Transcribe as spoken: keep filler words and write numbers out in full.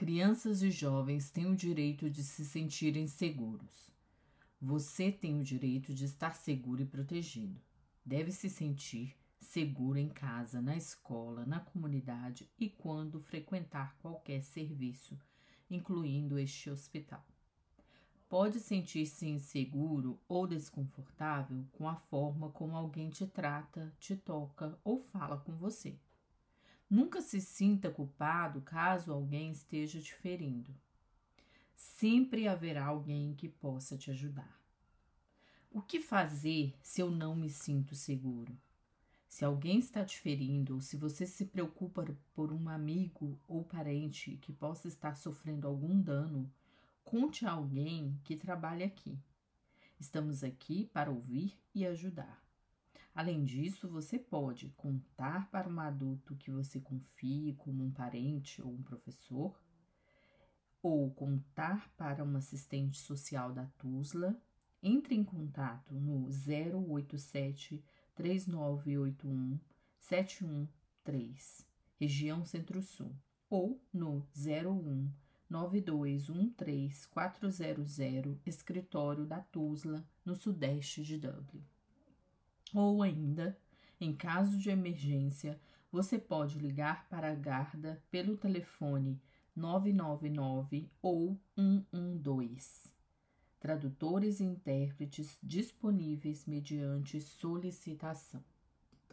Crianças e jovens têm o direito de se sentirem seguros. Você tem o direito de estar seguro e protegido. Deve se sentir seguro em casa, na escola, na comunidade e quando frequentar qualquer serviço, incluindo este hospital. Pode sentir-se inseguro ou desconfortável com a forma como alguém te trata, te toca ou fala com você. Nunca se sinta culpado caso alguém esteja te ferindo. Sempre haverá alguém que possa te ajudar. O que fazer se eu não me sinto seguro? Se alguém está te ferindo ou se você se preocupa por um amigo ou parente que possa estar sofrendo algum dano, conte a alguém que trabalha aqui. Estamos aqui para ouvir e ajudar. Além disso, você pode contar para um adulto que você confie, como um parente ou um professor, ou contar para um assistente social da Tuzla. Entre em contato no zero oito sete, três nove oito um, sete um três, região Centro-Sul, ou no zero um, nove dois um três, quatro zero zero, escritório da Tuzla, no sudeste de Dublin. Ou ainda, em caso de emergência, você pode ligar para a Garda pelo telefone nove nove nove ou um um dois. Tradutores e intérpretes disponíveis mediante solicitação.